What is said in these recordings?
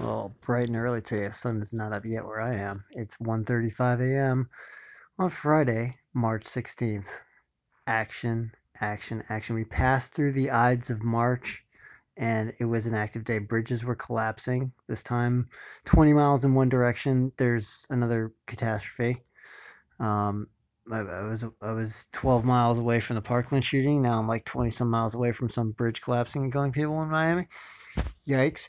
Well, bright and early today. The sun is not up yet where I am. It's 1:35 a.m. on Friday, March 16th. Action, action, action. We passed through the Ides of March and it was an active day. Bridges were collapsing. This time, 20 miles in one direction. There's another catastrophe. Um, I was 12 miles away from the Parkland shooting. Now I'm like 20 some miles away from some bridge collapsing and killing people in Miami. Yikes.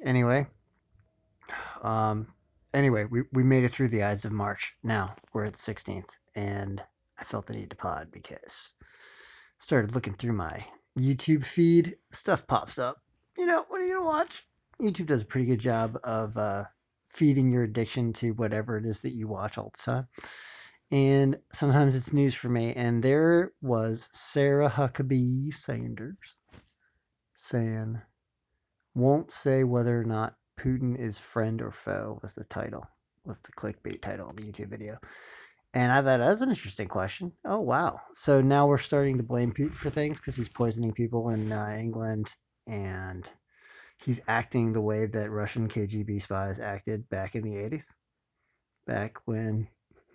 Um, we made it through the Ides of March. Now we're at the 16th, and I felt the need to pod because I started looking through my YouTube feed. Stuff pops up. What are you gonna watch? YouTube does a pretty good job of feeding your addiction to whatever it is that you watch all the time. And sometimes it's news for me. And there was Sarah Huckabee Sanders saying, won't say whether or not Putin is friend or foe was the title, was the clickbait title of the YouTube video. And I thought that's an interesting question. Oh, wow. So now we're starting to blame Putin for things because he's poisoning people in England and he's acting the way that Russian KGB spies acted back in the 80s. Back when,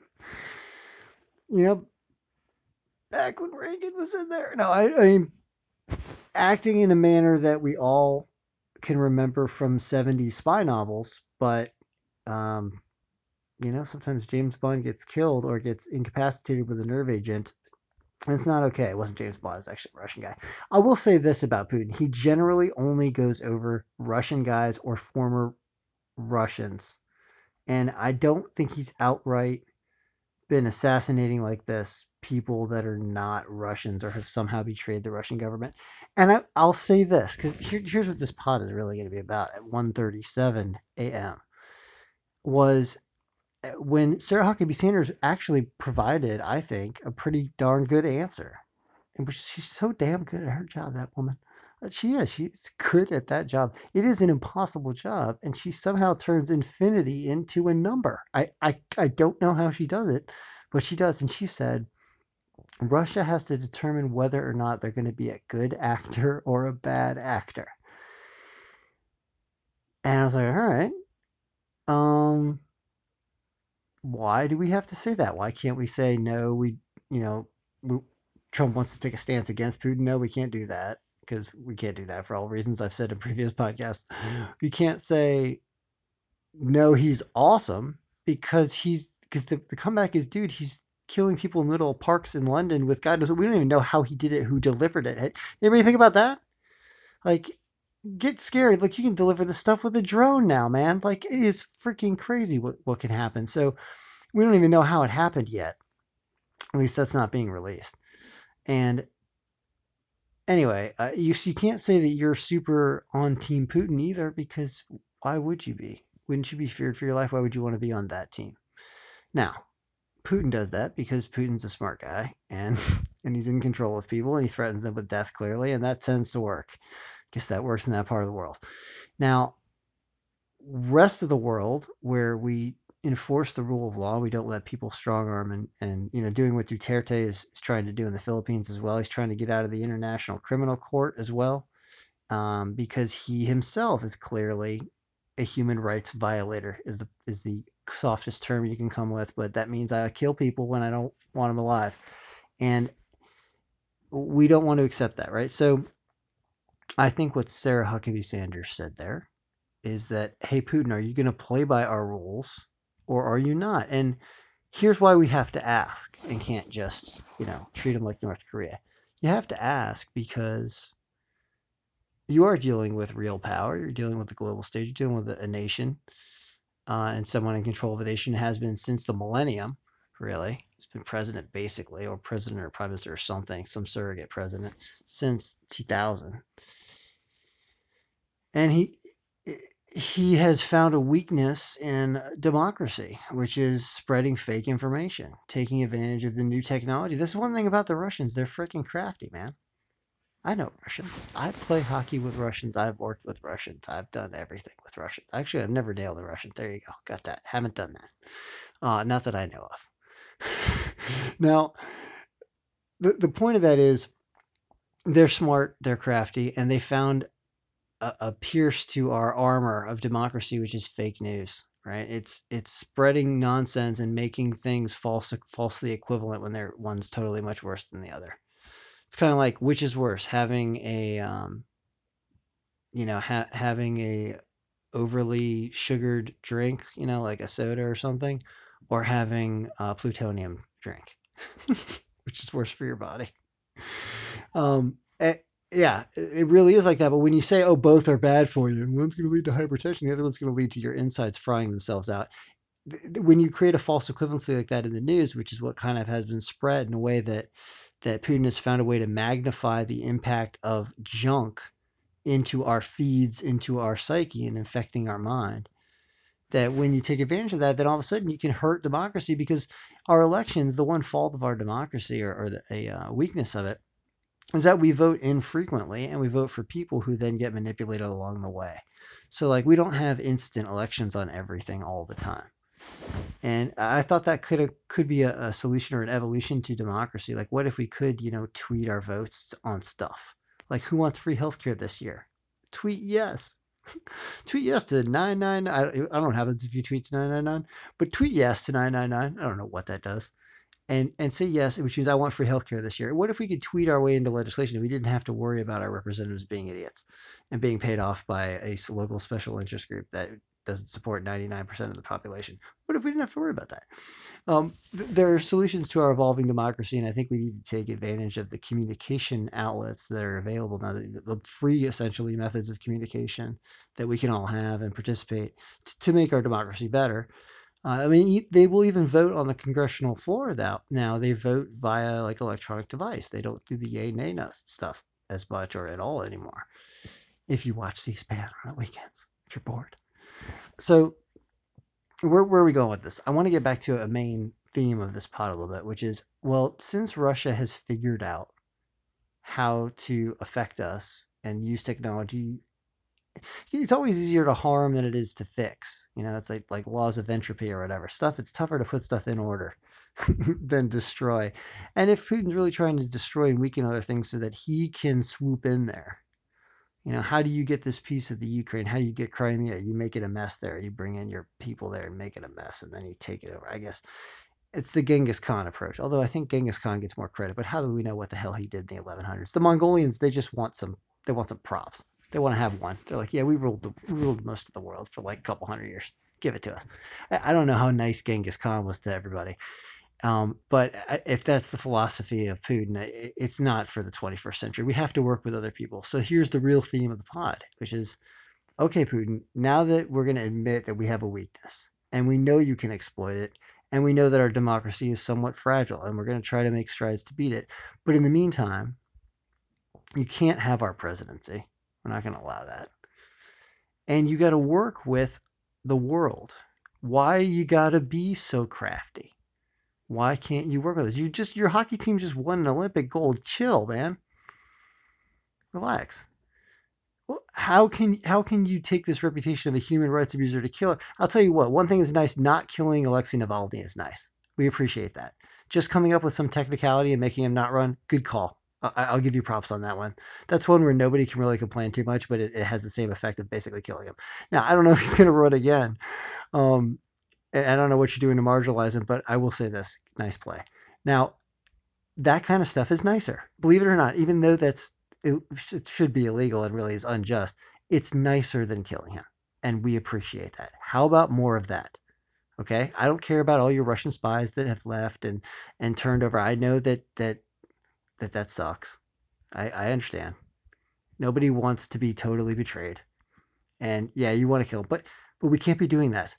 you know, back when Reagan was in there. No, I mean, acting in a manner that we all can remember from 70s spy novels, but um, sometimes James Bond gets killed or gets incapacitated with a nerve agent. And it's not okay. It wasn't James Bond. It's actually a Russian guy. I will say this about Putin. He generally only goes over Russian guys or former Russians. And I don't think he's outright been assassinating like this people that are not Russians or have somehow betrayed the Russian government. And I'll say this, because here's what this pod is really going to be about at 1:37 a.m. was when Sarah Huckabee Sanders actually provided, I think, a pretty darn good answer. And she's so damn good at her job, that woman. She is. She's good at that job. It is an impossible job, and she somehow turns infinity into a number. I don't know how she does it, but she does. And she said Russia has to determine whether or not they're going to be a good actor or a bad actor. And I was like, all right. Um, why do we have to say that? Why can't we say no? You know, we, Trump wants to take a stance against Putin. No, we can't do that because we can't do that for all reasons I've said in previous podcasts. We can't say no, he's awesome because the comeback is, dude, he's killing people in little parks in London with God knows we don't even know how he did it, who delivered it. Anybody think about that? Like, get scared. Like, you can deliver the stuff with a drone now, man. Like, it is freaking crazy what can happen. So we don't even know how it happened yet. At least that's not being released. And anyway, you can't say that you're super on Team Putin either because why would you be? Wouldn't you be feared for your life? Why would you want to be on that team? Now, Putin does that because Putin's a smart guy and and he's in control of people and he threatens them with death clearly, and that tends to work. I guess that works in that part of the world. Now, rest of the world where we enforce the rule of law, we don't let people strong arm and doing what Duterte is trying to do in the Philippines as well. He's trying to get out of the International Criminal Court as well, because he himself is clearly a human rights violator. Is the softest term you can come with, but that means I kill people when I don't want them alive, and we don't want to accept that, right? So I think what Sarah Huckabee Sanders said there is that, hey, Putin, are you going to play by our rules or are you not? And here's why we have to ask and can't just, treat them like North Korea. You have to ask because you are dealing with real power. You're dealing with the global stage. You're dealing with a nation, and someone in control of a nation has been since the millennium, really. It's been president basically, or president or prime minister or something, some surrogate president since 2000. And he has found a weakness in democracy, which is spreading fake information, taking advantage of the new technology. This is one thing about the Russians. They're freaking crafty, man. I know Russians. I play hockey with Russians. I've worked with Russians. I've done everything with Russians. Actually, I've never nailed a Russian. There you go. Got that. Haven't done that. Not that I know of. Now, the point of that is they're smart, they're crafty, and they found a pierce to our armor of democracy, which is fake news. Right? It's spreading nonsense and making things falsely equivalent when they're one's totally much worse than the other. It's kind of like which is worse, having a having a overly sugared drink, like a soda or something, or having a plutonium drink, which is worse for your body. Eh, yeah, it really is like that. But when you say, "Oh, both are bad for you," one's going to lead to hypertension, the other one's going to lead to your insides frying themselves out. When you create a false equivalency like that in the news, which is what kind of has been spread in a way that Putin has found a way to magnify the impact of junk into our feeds, into our psyche, and infecting our mind. That when you take advantage of that, then all of a sudden you can hurt democracy because our elections, the one fault of our democracy or a weakness of it, is that we vote infrequently and we vote for people who then get manipulated along the way. So, like, we don't have instant elections on everything all the time. And I thought that could be a solution or an evolution to democracy. Like, what if we could, tweet our votes on stuff? Like, who wants free healthcare this year? Tweet yes. Tweet yes to 999. I don't know what happens if you tweet to 999, but tweet yes to 999. I don't know what that does. And say yes, which means I want free healthcare this year. What if we could tweet our way into legislation and we didn't have to worry about our representatives being idiots and being paid off by a local special interest group that doesn't support 99% of the population? What if we didn't have to worry about that? There are solutions to our evolving democracy, and I think we need to take advantage of the communication outlets that are available now, the free, essentially, methods of communication that we can all have and participate to make our democracy better. I mean, they will even vote on the congressional floor now. They vote via like electronic device. They don't do the yay nay stuff as much or at all anymore. If you watch C-SPAN on the weekends, if you're bored. So where are we going with this? I want to get back to a main theme of this pod a little bit, which is, well, since Russia has figured out how to affect us and use technology, it's always easier to harm than it is to fix. It's like laws of entropy or whatever. Stuff, it's tougher to put stuff in order than destroy. And if Putin's really trying to destroy and weaken other things so that he can swoop in there, how do you get this piece of the Ukraine? How do you get Crimea? You make it a mess there. You bring in your people there and make it a mess, and then you take it over. I guess it's the Genghis Khan approach. Although I think Genghis Khan gets more credit, but how do we know what the hell he did in the 1100s? The Mongolians, they just want some. They want some props. They want to have one. They're like, yeah, we ruled most of the world for like a couple hundred years. Give it to us. I don't know how nice Genghis Khan was to everybody, but if that's the philosophy of Putin, it's not for the 21st century. We have to work with other people. So here's the real theme of the pod, which is, okay, Putin, now that we're going to admit that we have a weakness and we know you can exploit it, and we know that our democracy is somewhat fragile and we're going to try to make strides to beat it. But in the meantime, you can't have our presidency. We're not going to allow that. And you got to work with the world. Why you got to be so crafty? Why can't you work with us? Your hockey team just won an Olympic gold. Chill, man. Relax. How can you take this reputation of a human rights abuser to kill her? I'll tell you what. One thing is nice. Not killing Alexei Navalny is nice. We appreciate that. Just coming up with some technicality and making him not run. Good call. I'll give you props on that one. That's one where nobody can really complain too much, but it has the same effect of basically killing him. Now I don't know if he's going to run again. Um, and I don't know what you're doing to marginalize him, but I will say this: nice play. Now that kind of stuff is nicer. Believe it or not, even though it should be illegal and really is unjust, it's nicer than killing him. And we appreciate that. How about more of that? Okay? I don't care about all your Russian spies that have left and turned over. I know that sucks. I understand. Nobody wants to be totally betrayed. And yeah, you want to kill him, but we can't be doing that.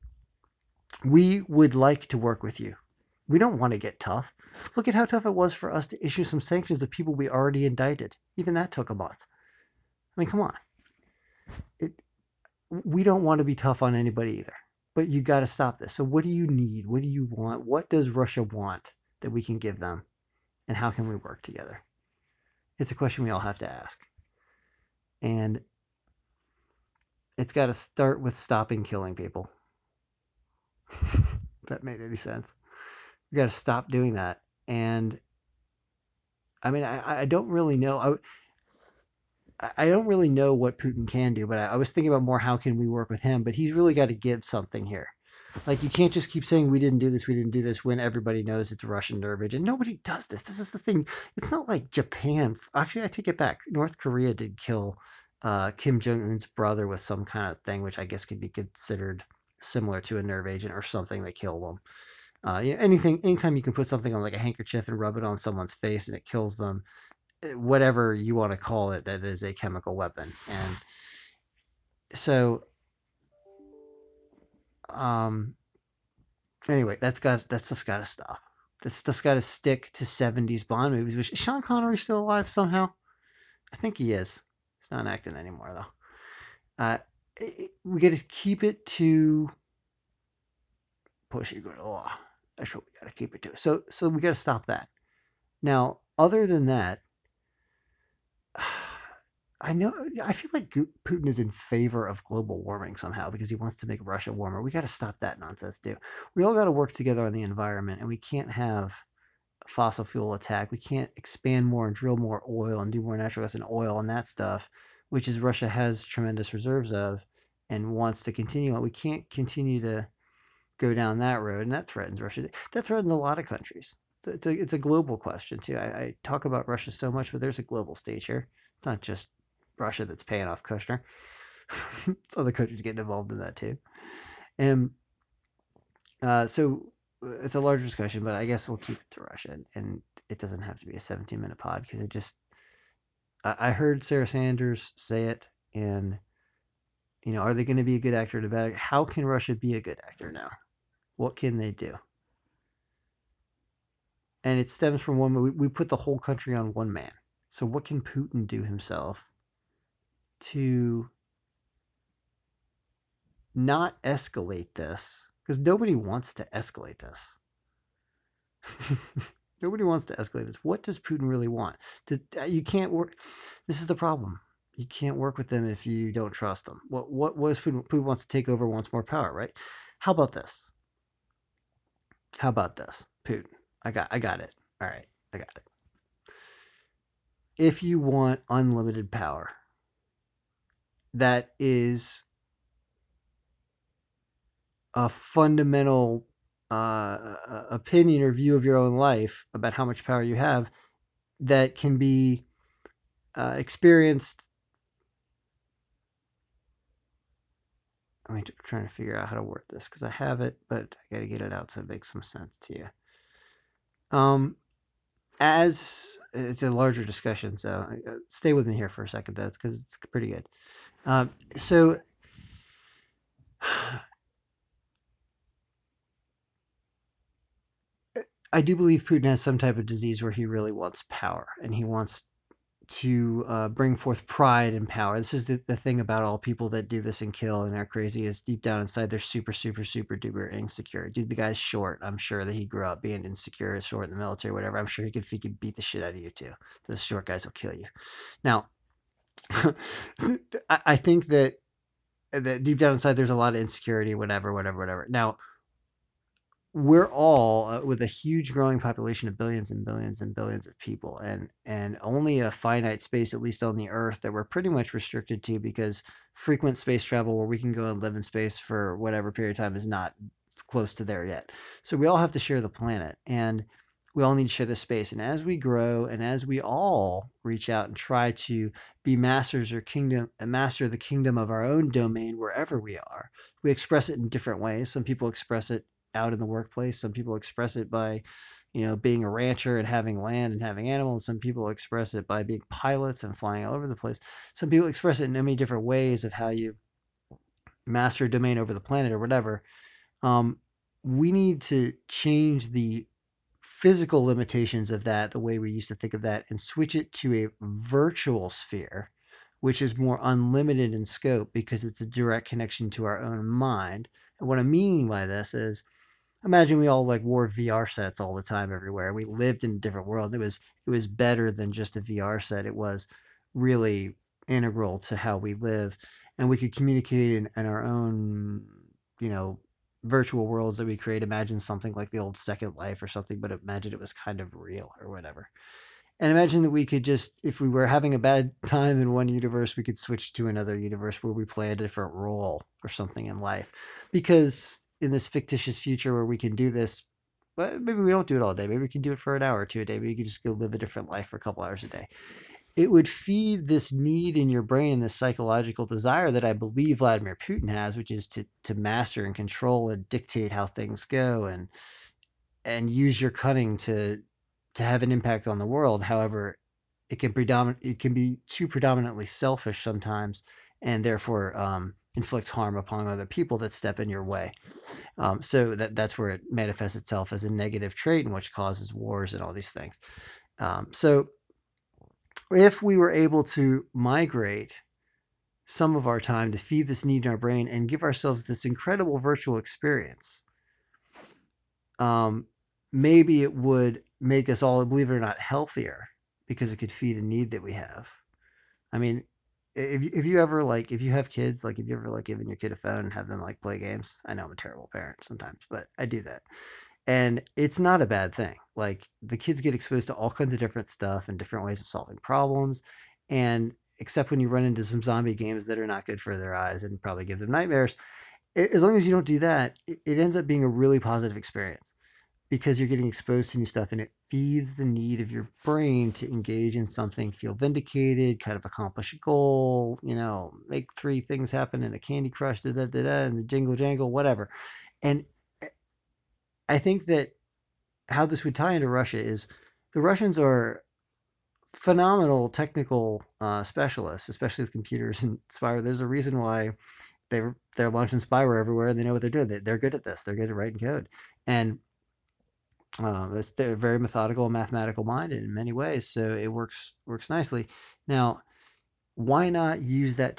We would like to work with you. We don't want to get tough. Look at how tough it was for us to issue some sanctions of people we already indicted. Even that took a month. I mean, come on. It, we don't want to be tough on anybody either. But you got to stop this. So, what do you need? What do you want? What does Russia want that we can give them? And how can we work together? It's a question we all have to ask. And it's got to start with stopping killing people. If that made any sense. We got to stop doing that. And I mean, I don't really know. I don't really know what Putin can do, but I was thinking about more how can we work with him. But he's really got to give something here. Like you can't just keep saying we didn't do this, we didn't do this when everybody knows it's Russian nervage, and nobody does this. This is the thing. It's not like Japan. Actually, I take it back. North Korea did kill Kim Jong Un's brother with some kind of thing, which I guess could be considered similar to a nerve agent or something that killed them. Anytime you can put something on like a handkerchief and rub it on someone's face and it kills them, whatever you want to call it, that is a chemical weapon. And so, um, anyway, that stuff's got to stop. That stuff's got to stick to '70s Bond movies. Which is Sean Connery still alive somehow? I think he is. He's not acting anymore though. We got to keep it to Pushy Gorilla. That's what we got to keep it to. So we got to stop that. Now, other than that, I know. I feel like Putin is in favor of global warming somehow because he wants to make Russia warmer. We got to stop that nonsense too. We all got to work together on the environment, and we can't have a fossil fuel attack. We can't expand more and drill more oil and do more natural gas and oil and that stuff, which is Russia has tremendous reserves of and wants to continue on. We can't continue to go down that road, and that threatens Russia. That threatens a lot of countries. It's a global question too. I talk about Russia so much, but there's a global stage here. It's not just Russia that's paying off Kushner. It's other countries getting involved in that too. And so it's a larger discussion, but I guess we'll keep it to Russia, and it doesn't have to be a 17-minute pod because it just. I heard Sarah Sanders say it, and are they going to be a good actor or a bad actor? How can Russia be a good actor now? What can they do? And it stems from one. We put the whole country on one man. So what can Putin do himself to not escalate this? Because nobody wants to escalate this. Nobody wants to escalate this. What does Putin really want? You can't work. This is the problem. You can't work with them if you don't trust them. What was Putin? Putin wants to take over, wants more power, right? How about this? How about this, Putin? I got it. All right, I got it. If you want unlimited power, that is a fundamental opinion or view of your own life about how much power you have that can be experienced. I'm trying to figure out how to word this because I have it, but I got to get it out so it makes some sense to you. As it's a larger discussion, so stay with me here for a second, though, because it's pretty good. So I do believe Putin has some type of disease where he really wants power and he wants to bring forth pride and power. This is the thing about all people that do this and kill and are crazy is deep down inside they're super, super, super duper insecure. Dude, the guy's short. I'm sure that he grew up being insecure, short in the military, whatever. I'm sure he could beat the shit out of you too. Those short guys will kill you. Now, I think that deep down inside there's a lot of insecurity, whatever, whatever, whatever. Now, we're all with a huge growing population of billions and billions and billions of people and only a finite space at least on the earth that we're pretty much restricted to because frequent space travel where we can go and live in space for whatever period of time is not close to there yet. So we all have to share the planet and we all need to share the space, and as we grow and as we all reach out and try to be masters or kingdom master the kingdom of our own domain wherever we are, we express it in different ways. Some people express it out in the workplace. Some people express it by, being a rancher and having land and having animals. Some people express it by being pilots and flying all over the place. Some people express it in many different ways of how you master a domain over the planet or whatever. Um, we need to change the physical limitations of that, the way we used to think of that, and switch it to a virtual sphere, which is more unlimited in scope because it's a direct connection to our own mind. And what I mean by this is imagine we all like wore VR sets all the time everywhere. We lived in a different world. It was better than just a VR set. It was really integral to how we live, and we could communicate in our own, you know, virtual worlds that we create. Imagine something like the old Second Life or something, but imagine it was kind of real or whatever. And imagine that we could just, if we were having a bad time in one universe, we could switch to another universe where we play a different role or something in life. Because in this fictitious future where we can do this, well, maybe we don't do it all day. Maybe we can do it for an hour or two a day. Maybe you can just go live a different life for a couple hours a day. It would feed this need in your brain, this psychological desire that I believe Vladimir Putin has, which is to master and control and dictate how things go and use your cunning to have an impact on the world. However, it can be too predominantly selfish sometimes, and therefore inflict harm upon other people that step in your way. So that's where it manifests itself as a negative trait, and which causes wars and all these things. So if we were able to migrate some of our time to feed this need in our brain and give ourselves this incredible virtual experience, um, maybe it would make us all, believe it or not, healthier because it could feed a need that we have. I mean, if you ever like if you have kids, like if you ever like given your kid a phone and have them like play games. I know I'm a terrible parent sometimes, but I do that. And it's not a bad thing. Like the kids get exposed to all kinds of different stuff and different ways of solving problems. And except when you run into some zombie games that are not good for their eyes and probably give them nightmares, as long as you don't do that, it ends up being a really positive experience because you're getting exposed to new stuff and it feeds the need of your brain to engage in something, feel vindicated, kind of accomplish a goal, make three things happen in a Candy Crush, da da da da, and the jingle jangle, whatever. And I think that how this would tie into Russia is the Russians are phenomenal technical specialists, especially with computers and spyware. There's a reason why they're launching spyware everywhere and they know what they're doing. They're good at this. They're good at writing code, and they're very methodical and mathematical minded in many ways. So it works nicely. Now, why not use that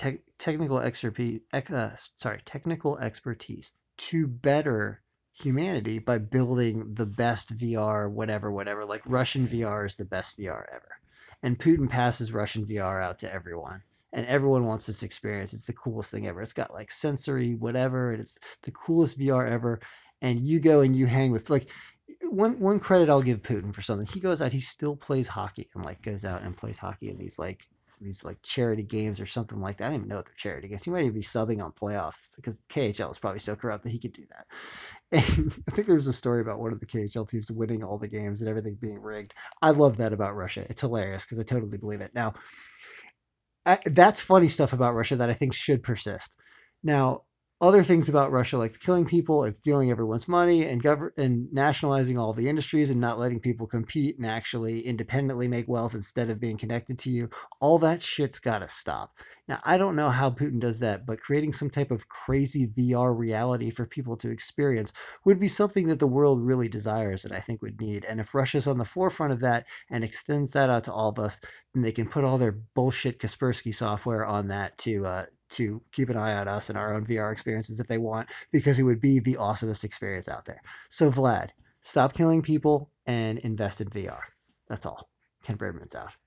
technical expertise to better humanity by building the best VR, whatever. Like Russian VR is the best VR ever, and Putin passes Russian VR out to everyone. And everyone wants this experience. It's the coolest thing ever. It's got like sensory, whatever, and it's the coolest VR ever. And you go and you hang with like one credit I'll give Putin for something. He goes out, he still plays hockey and like goes out and plays hockey in these like charity games or something like that. I don't even know what they're charity games. He might even be subbing on playoffs because KHL is probably so corrupt that he could do that. And I think there was a story about one of the KHL teams winning all the games and everything being rigged. I love that about Russia. It's hilarious because I totally believe it. Now, that's funny stuff about Russia that I think should persist. Now, other things about Russia, like killing people and stealing everyone's money and nationalizing all the industries and not letting people compete and actually independently make wealth instead of being connected to you, all that shit's got to stop. Now, I don't know how Putin does that, but creating some type of crazy VR reality for people to experience would be something that the world really desires and I think would need. And if Russia's on the forefront of that and extends that out to all of us, and they can put all their bullshit Kaspersky software on that to keep an eye on us and our own VR experiences if they want, because it would be the awesomest experience out there. So Vlad, stop killing people and invest in VR. That's all. Ken Birdman's out.